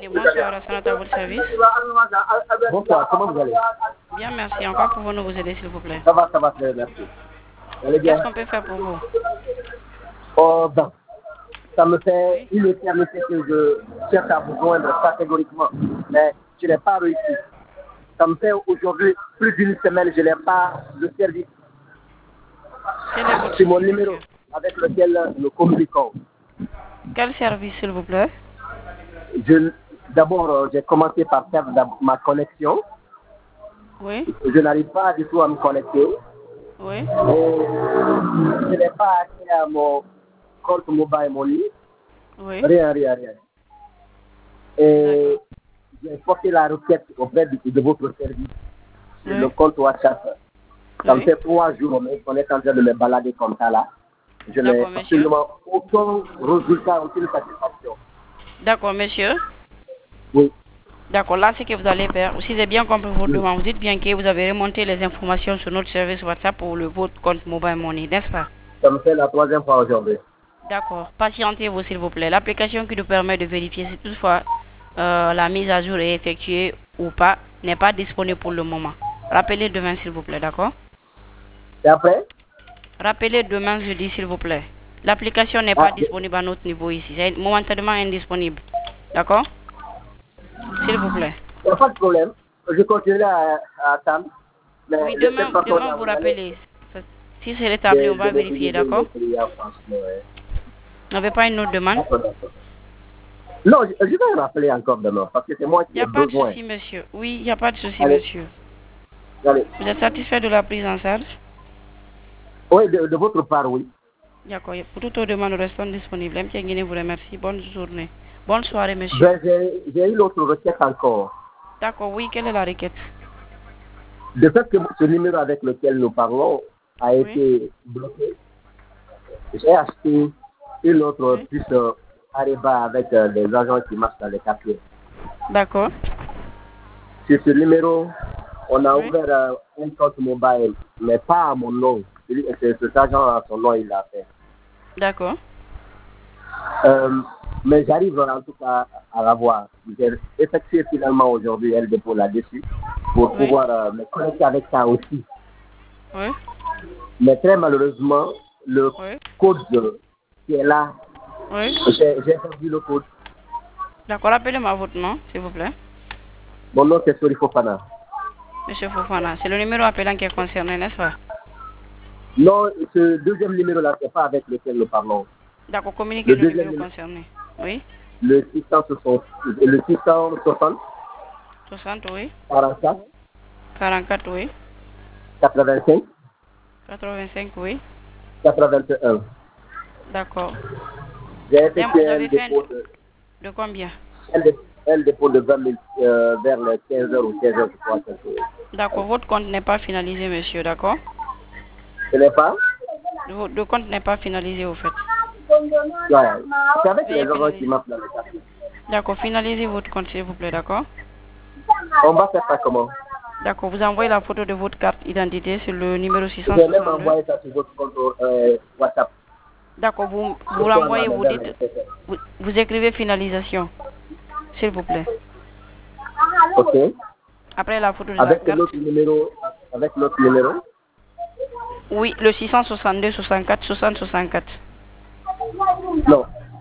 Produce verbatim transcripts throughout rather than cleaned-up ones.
Monsieur, bonsoir, à votre service. Bonsoir, comment vous allez? Bien, merci. Encore pouvons-nous vous aider, s'il vous plaît? Ça va, ça va, très bien, merci. Allez bien. Qu'est-ce qu'on peut faire pour vous? Oh, ben, ça me fait une éternité que je cherche à vous joindre catégoriquement, mais je n'ai pas réussi. Ça me fait aujourd'hui plus d'une semaine, je n'ai pas de service. Quel est votre C'est mon service, numéro monsieur? avec lequel nous communiquons. Quel service, s'il vous plaît? Je, d'abord, euh, j'ai commencé par faire ma connexion. Oui. Je n'arrive pas du tout à me connecter. Oui. Et je n'ai pas accès à mon compte mobile money. Oui. Rien, rien, rien. Et j'ai porté la requête auprès de, de votre service sur Oui. le compte WhatsApp. Ça Oui. me fait trois jours qu'on est en train de me balader comme ça là. Je n'ai D'accord, monsieur. absolument aucun résultat, aucune satisfaction. D'accord, monsieur. Oui. D'accord, là, ce que vous allez faire, si j'ai bien compris votre Oui. demande, vous dites bien que vous avez remonté les informations sur notre service WhatsApp pour le, votre compte mobile money, n'est-ce pas? Ça me fait la troisième fois aujourd'hui. D'accord. Patientez-vous, s'il vous plaît. L'application qui nous permet de vérifier si toutefois euh, la mise à jour est effectuée ou pas n'est pas disponible pour le moment. Rappelez demain, s'il vous plaît, d'accord? Et après? Rappelez demain jeudi, s'il vous plaît. L'application n'est Ah, pas disponible à notre niveau ici. C'est momentanément indisponible. D'accord? S'il vous plaît. il n'y a pas de problème. Je continuerai à, à attendre. Mais Oui, de demain, cette façon, demain là, vous vous allez rappelez. Si c'est rétabli, on va de, de vérifier, m'utiliser d'accord? le client, franchement. Ouais. Vous n'avez pas une autre demande? D'accord, d'accord. Non, je, je vais rappeler encore demain parce que c'est moi Il qui n'y ai a pas de besoin. souci, monsieur. Oui, il n'y a pas de souci, Allez, monsieur. allez. Vous êtes satisfait de la prise en charge? Oui, de, de votre part, oui. D'accord. Pour toutes vos demandes, nous restons disponibles. M. Guinée vous remercie. Bonne journée. Bonne soirée, monsieur. Ben, j'ai j'ai eu l'autre requête encore. D'accord, oui. Quelle est la requête? De fait que ce numéro avec lequel nous parlons a Oui. été bloqué, j'ai acheté une autre Oui. puce euh, Ariba avec euh, des agents qui marchent dans les quartiers. D'accord. Sur ce numéro, on a Oui. ouvert euh, un compte mobile, mais pas à mon nom. Celui- c'est- Cet agent à son nom, il l'a fait. D'accord. Euh, mais j'arrive en tout cas à l'avoir. J'ai effectué finalement aujourd'hui un dépôt là-dessus pour Oui. pouvoir euh, me connecter avec ça aussi. Oui. Mais très malheureusement, le Oui. code euh, qui est là, Oui. j'ai j'ai perdu le code. D'accord. Rappelez-moi votre nom, s'il vous plaît. Mon nom c'est Sori Fofana. Monsieur Fofana. C'est le numéro appelant qui est concerné, n'est-ce pas? Non, ce deuxième numéro-là, c'est pas avec lequel nous parlons. D'accord. Communiquez Le le deuxième numéro numéro, concerné. Oui. le six cent soixante, le six cent soixante, soixante, oui. quarante-quatre, quarante-quatre, oui. quatre-vingt-cinq, quatre-vingt-cinq, oui. quatre-vingt-un. D'accord. J'ai Et vous effectué un avez fait un... dépôt de, de combien? un dé- un dépôt de vingt mille euh, vers les quinze heures ou seize heures, je crois. quelque chose. D'accord. Votre compte n'est pas finalisé, monsieur, d'accord? Ce n'est pas? Le, le compte n'est pas finalisé, au fait. Ouais. C'est avec les Veuillez agents qui finaliser. marchent dans le quartier. D'accord. Finalisez votre compte, s'il vous plaît, d'accord? On va faire ça comment? D'accord. Vous envoyez la photo de votre carte d'identité sur le numéro six cent J'ai même soixante-deux. envoyé ça sur votre compte euh, WhatsApp. D'accord. Vous, vous Ce soir, l'envoyez, là, vous vers dites... les sept heures. Vous, vous écrivez finalisation, s'il vous plaît. Ok. Après la photo de la Avec carte. l'autre numéro, avec l'autre numéro. Oui, le six cent soixante-deux, soixante-quatre, soixante, soixante-quatre. Non.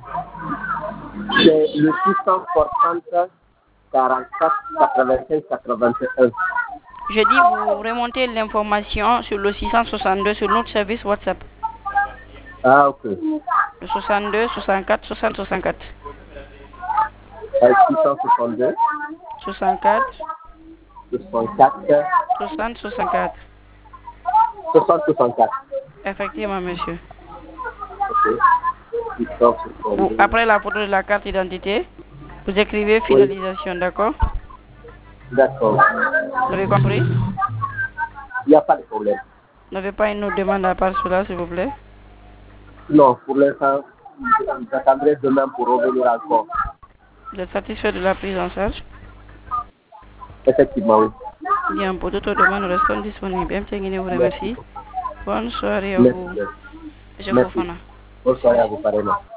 C'est le six cent soixante, quarante-quatre, quatre-vingt-cinq, quatre-vingt-un. Je dis, vous remontez l'information sur le six cent soixante-deux sur notre service WhatsApp. Ah, ok. Le soixante-deux, soixante-quatre, soixante, soixante-quatre. Euh, six cent soixante-deux, soixante-quatre, soixante-quatre, soixante, soixante-quatre. soixante, soixante-quatre. Effectivement, monsieur. Ok. six cent Vous, soixante-deux. après la photo de la carte d'identité, vous écrivez Oui. finalisation, d'accord? D'accord. Vous avez compris? Il n'y a pas de problème. Vous n'avez pas une autre demande à part cela, s'il vous plaît? Non, pour l'instant, j'attendrai demain pour revenir encore. Vous êtes satisfait de la prise en charge? Effectivement, oui. Bien, pour toute autre demande, nous restons disponibles. M. Guinée vous Merci. remercie. Bonne soirée à Merci. vous. Merci. Monsieur Merci. Fofana. Bonne soirée à vous, pareillement.